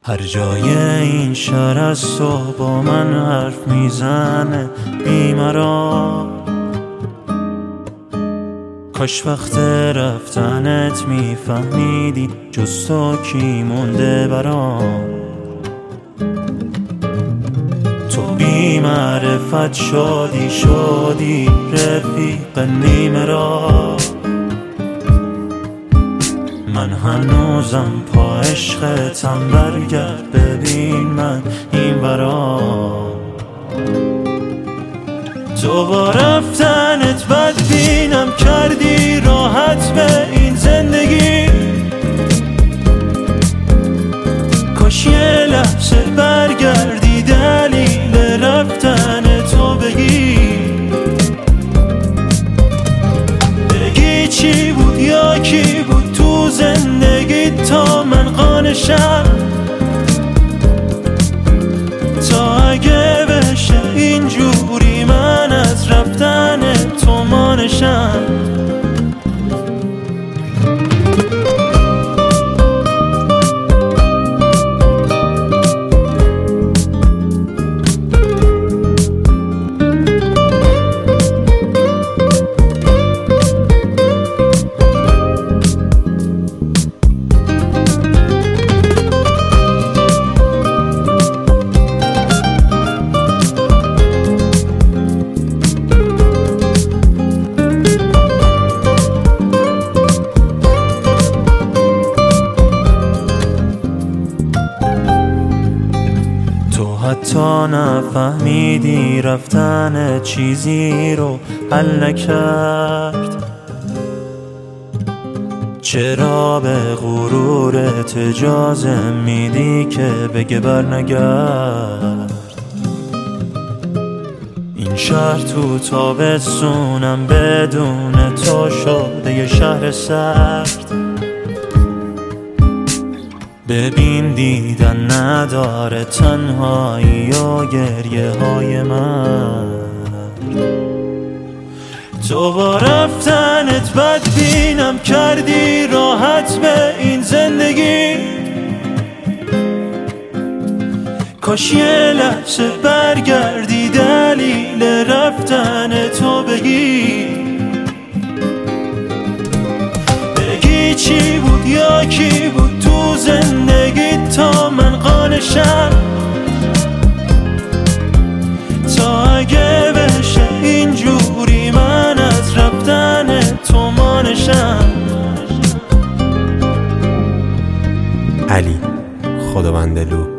هر جای این شهر از تو با من حرف میزنه بیمرا. کاش وقت رفتنت میفهمیدی جز تو کی مونده برام. تو بی معرفت شدی رفیق نیمه را. من هنوزم پا عشقتم، برگرد ببین من این ورا. تو با رفتنت بدبینم کردی راحت به این زندگی. کاش یه لحظه برگردی دلیل رفتن تو بگی چی بود یا کی بود تو زندگی تا من قانشم. تا اگه بشه اینجوری من از رفتن تو مانشم. حتی نفهمیدی رفتن چیزی رو حل نکرد. چرا به غرورت اجازه میدی که بگه برنگرد. این شهر تو تابستونم بدون تو شده یه شهر سرد. ببین دیدن نداره تنهایی و گریه های من. تو با رفتنت بدبینم کردی راحت به این زندگی. کاش یه لحظه برگردی دلیل رفتن تو بگی چی بود یا کی بود تو زندگی تا من قانشم. تا اگه بشه اینجوری من از رفتن تو مانشم. علی خداوندلو.